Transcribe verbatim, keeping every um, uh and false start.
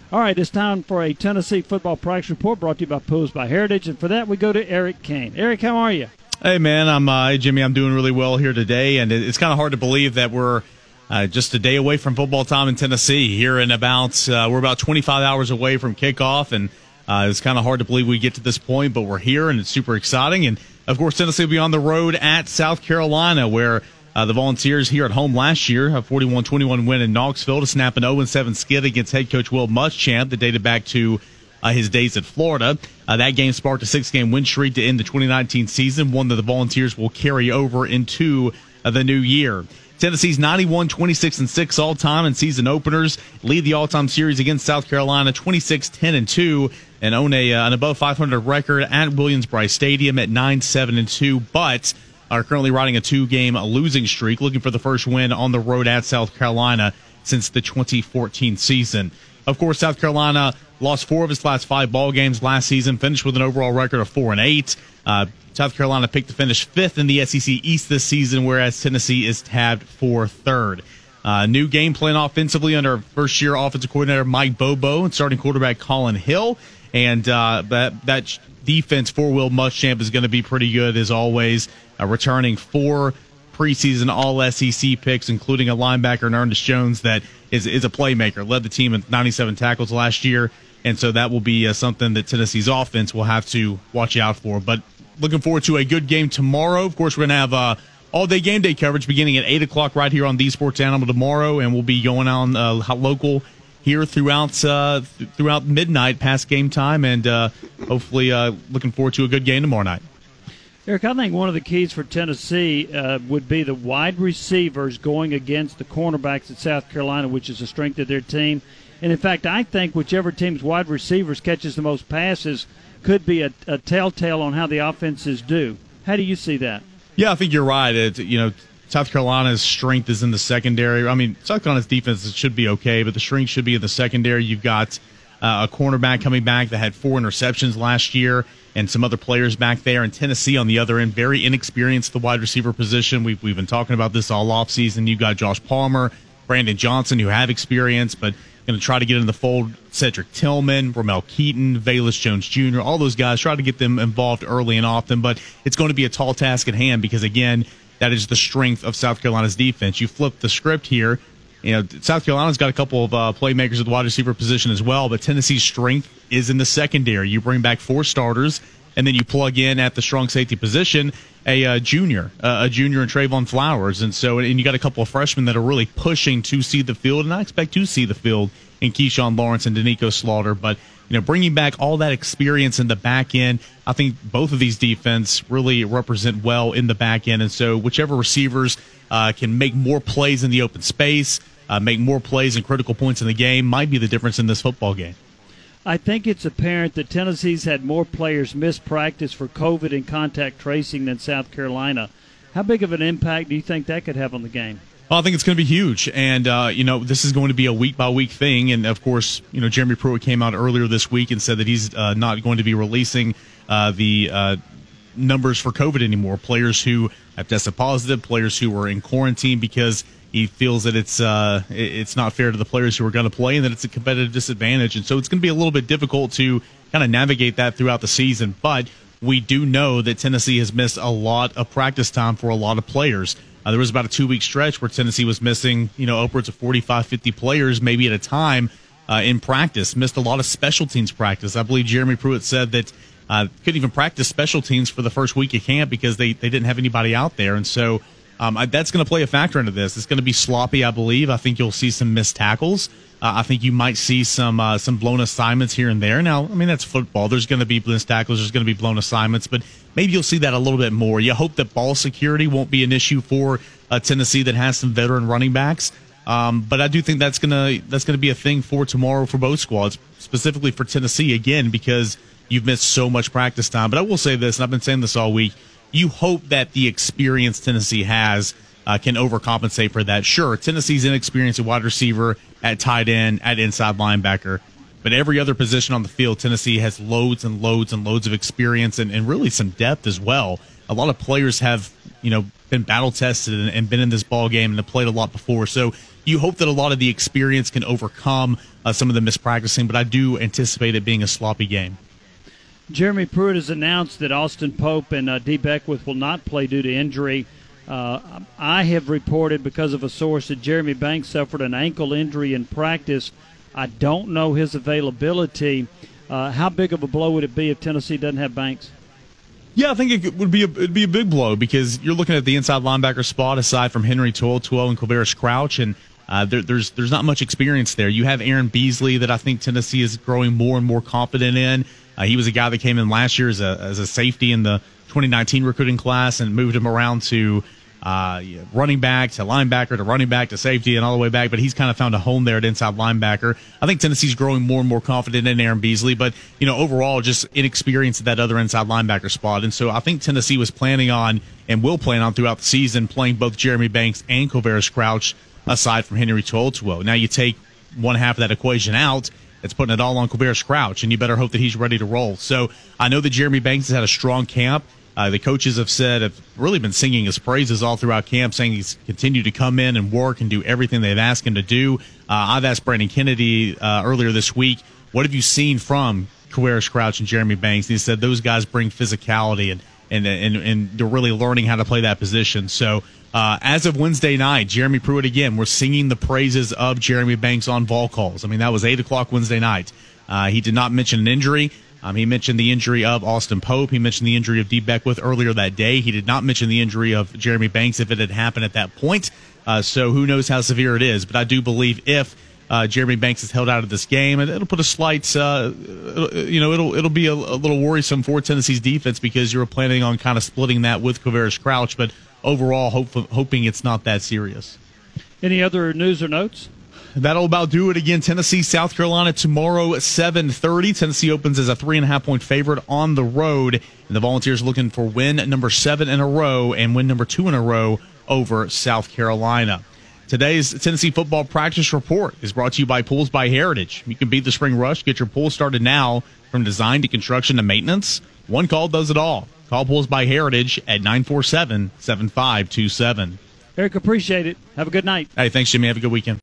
All right, it's time for a Tennessee football practice report brought to you by Pools by Heritage. And for that, we go to Eric Kane. Eric, how are you? Hey, man. I'm uh, hey, Jimmy. I'm doing really well here today. And it's kind of hard to believe that we're uh, just a day away from football time in Tennessee. Here in about, uh, we're about twenty-five hours away from kickoff. And uh, it's kind of hard to believe we get to this point, but we're here, and it's super exciting. And, of course, Tennessee will be on the road at South Carolina, where Uh, the Volunteers here at home last year, a forty-one twenty-one win in Knoxville to snap an oh and seven skid against head coach Will Muschamp that dated back to uh, his days at Florida. Uh, that game sparked a six-game win streak to end the twenty nineteen season, one that the Volunteers will carry over into uh, the new year. Tennessee's ninety-one twenty-six and six all-time and season openers lead the all-time series against South Carolina twenty-six ten and two and own a, uh, an above five hundred record at Williams-Brice Stadium at nine seven and two, but are currently riding a two-game losing streak, looking for the first win on the road at South Carolina since the twenty fourteen season. Of course, South Carolina lost four of its last five ball games last season, finished with an overall record of four and eight. Uh, South Carolina picked to finish fifth in the S E C East this season, whereas Tennessee is tabbed for third. Uh, new game plan offensively under first-year offensive coordinator Mike Bobo and starting quarterback Colin Hill, and uh, that that defense for Will Muschamp is going to be pretty good as always. Uh, returning four preseason All-S E C picks, including a linebacker in Ernest Jones that is is a playmaker, led the team in ninety-seven tackles last year, and so that will be uh, something that Tennessee's offense will have to watch out for. But looking forward to a good game tomorrow. Of course, we're going to have uh, all-day game day coverage beginning at eight o'clock right here on The Sports Animal tomorrow, and we'll be going on uh, local here throughout uh, th- throughout midnight past game time, and uh, hopefully uh, looking forward to a good game tomorrow night. Eric, I think one of the keys for Tennessee uh, would be the wide receivers going against the cornerbacks at South Carolina, which is a strength of their team. And, in fact, I think whichever team's wide receivers catches the most passes could be a, a telltale on how the offenses do. How do you see that? Yeah, I think you're right. It, you know, South Carolina's strength is in the secondary. I mean, South Carolina's defense should be okay, but the strength should be in the secondary. You've got uh, a cornerback coming back that had four interceptions last year, and some other players back there. And Tennessee on the other end, very inexperienced at the wide receiver position. We've, we've been talking about this all offseason. You've got Josh Palmer, Brandon Johnson, who have experience, but going to try to get in the fold. Cedric Tillman, Ramel Keaton, Velus Jones Junior, all those guys, try to get them involved early and often. But it's going to be a tall task at hand because, again, that is the strength of South Carolina's defense. You flip the script here. You know, South Carolina's got a couple of uh, playmakers at the wide receiver position as well, but Tennessee's strength is in the secondary. You bring back four starters, and then you plug in at the strong safety position a uh, junior, uh, a junior in Trayvon Flowers, and so and you got a couple of freshmen that are really pushing to see the field, and I expect to see the field in Keyshawn Lawrence and Danico Slaughter. But you know, bringing back all that experience in the back end, I think both of these defense really represent well in the back end, and so whichever receivers uh, can make more plays in the open space, uh, make more plays and critical points in the game, might be the difference in this football game. I think it's apparent that Tennessee's had more players miss practice for COVID and contact tracing than South Carolina. How big of an impact do you think that could have on the game? Well, I think it's going to be huge, and uh, you know, this is going to be a week-by-week thing. And of course, you know, Jeremy Pruitt came out earlier this week and said that he's uh, not going to be releasing uh, the uh, numbers for COVID anymore. Players who have tested positive, players who were in quarantine, because he feels that it's uh, it's not fair to the players who are going to play, and that it's a competitive disadvantage. And so it's going to be a little bit difficult to kind of navigate that throughout the season. But we do know that Tennessee has missed a lot of practice time for a lot of players. Uh, there was about a two-week stretch where Tennessee was missing, you know, upwards of forty-five, fifty players maybe at a time uh, in practice, missed a lot of special teams practice. I believe Jeremy Pruitt said that uh, couldn't even practice special teams for the first week of camp because they, they didn't have anybody out there. And so Um, I, that's going to play a factor into this. It's going to be sloppy, I believe. I think you'll see some missed tackles. Uh, I think you might see some uh, some blown assignments here and there. Now, I mean, that's football. There's going to be missed tackles. There's going to be blown assignments. But maybe you'll see that a little bit more. You hope that ball security won't be an issue for uh, Tennessee that has some veteran running backs. Um, but I do think that's going to that's going to be a thing for tomorrow for both squads, specifically for Tennessee, again, because you've missed so much practice time. But I will say this, and I've been saying this all week, you hope that the experience Tennessee has uh, can overcompensate for that. Sure, Tennessee's inexperienced at wide receiver, at tight end, at inside linebacker, but every other position on the field, Tennessee has loads and loads and loads of experience and, and really some depth as well. a lot of players have, you know, been battle tested and, and been in this ball game and have played a lot before. So you hope that a lot of the experience can overcome uh, some of the mispracticing, but I do anticipate it being a sloppy game. Jeremy Pruitt has announced that Austin Pope and uh, Dee Beckwith will not play due to injury. Uh, I have reported because of a source that Jeremy Banks suffered an ankle injury in practice. I don't know his availability. Uh, how big of a blow would it be if Tennessee doesn't have Banks? Yeah, I think it would be a, it'd be a big blow because you're looking at the inside linebacker spot aside from Henry To'oTo'o and Quavaris Crouch, and uh, there, there's there's not much experience there. You have Aaron Beasley that I think Tennessee is growing more and more confident in. Uh, he was a guy that came in last year as a as a safety in the twenty nineteen recruiting class and moved him around to uh, running back to linebacker to running back to safety and all the way back. But he's kind of found a home there at inside linebacker. I think Tennessee's growing more and more confident in Aaron Beasley, but you know overall just inexperience at that other inside linebacker spot. And so I think Tennessee was planning on and will plan on throughout the season playing both Jeremy Banks and Quavaris Crouch aside from Henry To'oTo'o. Now you take one half of that equation out. It's putting it all on Quavaris Crouch, and you better hope that he's ready to roll. So I know that Jeremy Banks has had a strong camp. Uh, the coaches have said, have really been singing his praises all throughout camp, saying he's continued to come in and work and do everything they've asked him to do. Uh, I've asked Brandon Kennedy uh, earlier this week, what have you seen from Quavaris Crouch and Jeremy Banks? And he said those guys bring physicality, and, and, and, and they're really learning how to play that position. So uh, as of Wednesday night, Jeremy Pruitt, again, we're singing the praises of Jeremy Banks on ball calls. I mean, that was eight o'clock Wednesday night. Uh, he did not mention an injury. Um, he mentioned the injury of Austin Pope. He mentioned the injury of Dee Beckwith earlier that day. He did not mention the injury of Jeremy Banks if it had happened at that point. Uh, so who knows how severe it is. But I do believe if uh, Jeremy Banks is held out of this game, and it'll put a slight, uh, you know, it'll it'll be a, a little worrisome for Tennessee's defense because you were planning on kind of splitting that with Quavaris Crouch. But overall, hope, hoping it's not that serious. Any other news or notes? That'll about do it again. Tennessee, South Carolina tomorrow at seven thirty. Tennessee opens as a three and a half point favorite on the road. And the Volunteers looking for win number seven in a row and win number two in a row over South Carolina. Today's Tennessee football practice report is brought to you by Pools by Heritage. You can beat the spring rush. Get your pool started now from design to construction to maintenance. One call does it all. Call Pools by Heritage at nine four seven, seven five two seven. Eric, appreciate it. Have a good night. Hey, thanks, Jimmy. Have a good weekend.